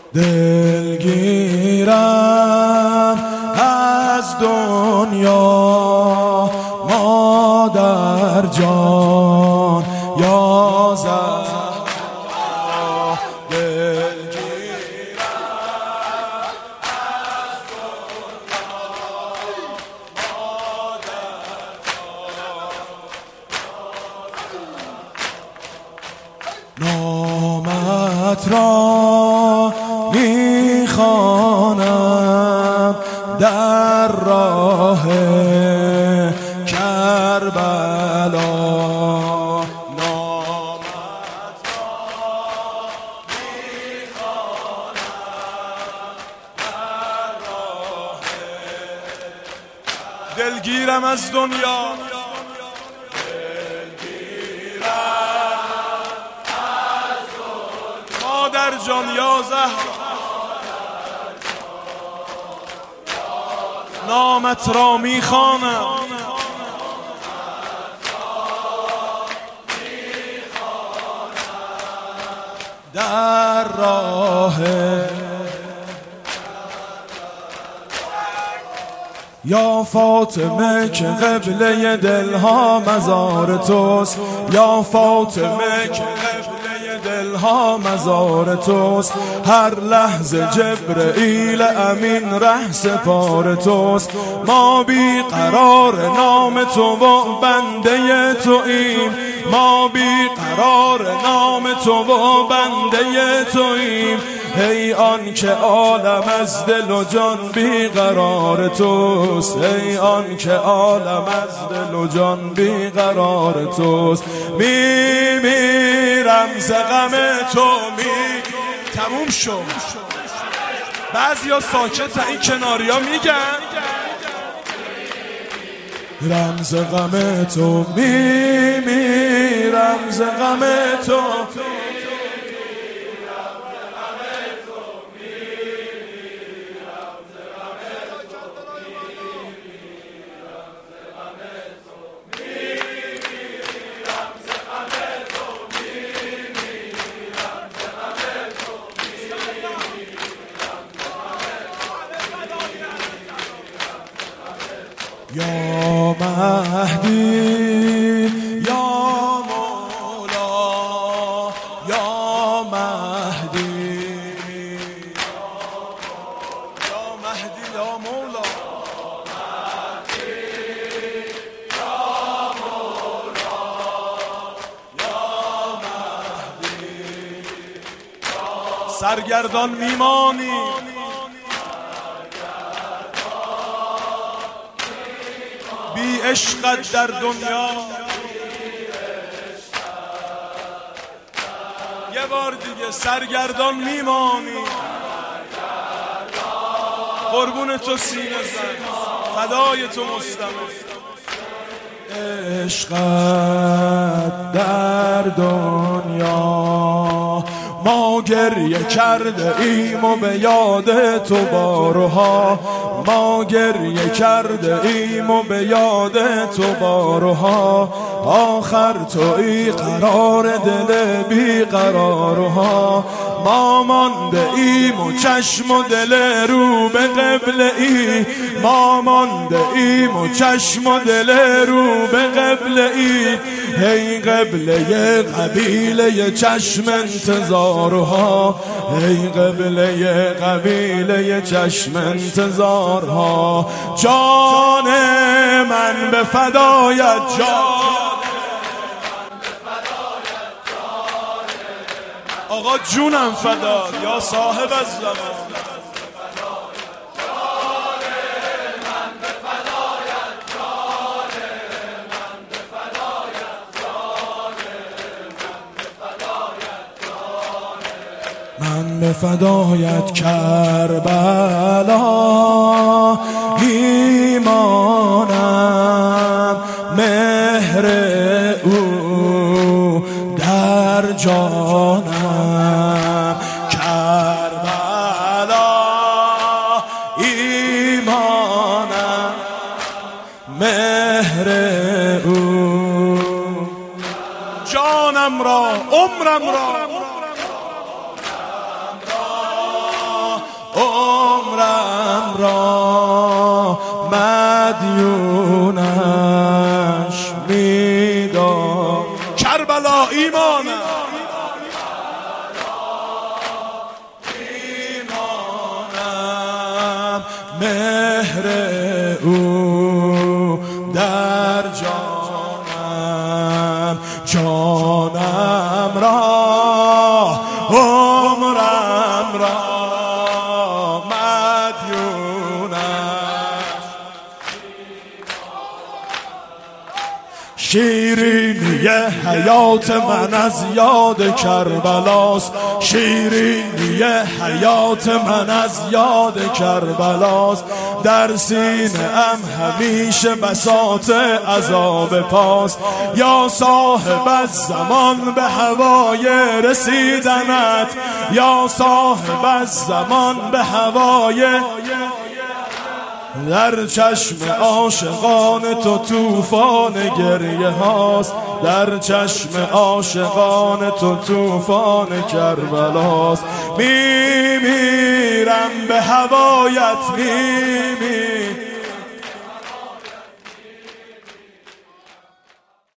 دلگیرم از دنیا مادر جان یا زهرا، دلگیرم از دنیا مادر جان، نامت را میخوانم در راه کربلا، نامت را میخوانم در راه دلگیرم از دنیا، مادر جان یا زهرا، نامت را میخوانم در راه یا فاطمه که قبله دلها مزار توست، یا فاطمه که دلها مزار توست، هر لحظه جبرئیل امین ره سپار توست، ما بی قرار نام تو و بنده توییم، ما بی قرار نام تو و بنده توییم، ای آن که عالم از دل و جان بی قرار توست، ای آن که عالم از دل و جان بی قرار توست، میمیرم ز غم تو تموم شد. بعضیا ساکت این کناریا میگن رمز غم تو، میمیرم ز غم تو، یا مهدی یا مولا، یا مهدی یا مهدی یا مولا، یا مهدی سرگردان میمانی، بی عشقت در دنیا، یه بار دیگه سرگردان میمانی، قربون تو سینه زن، فدای تو مستمر، عشقت در دنیا ما گریه کرده ایم و به یاد تو بارها، ما گریه کرده ایم و به یاد تو بارها، آخر تویی قرار دل بی قرارها، ما مانده ایم و چشم و دل رو به قبله ای، ما مانده ایم و چشم و دل رو به قبله ای، ای قبله قبیله چشم انتظارها، ای قبله قبیله چشم انتظارها، جان من به فدایت، جان آقا جونم فداد یا صاحب الزمان، من به فدایت کربلا ایمانم، مهر او در جانم، کربلا ایمانم، مهر او جانم را عمرم را عمرم را مدیونش میدار. کربلا ایمانم، مهر او در جانم را، عمرم را مدیونش. شیرینی حیات من از یاد کربلاست، شیرینی حیات من از یاد کربلاست. در سینه ام همیشه بساط عذاب پاست. یا صاحب الزمان به هوای رسیدنت، یا صاحب الزمان به هوای. در چشم عاشقان تو طوفان گریه هاست، در چشم عاشقان تو طوفان کربلاست. میمیرم به هوایت، میمیرم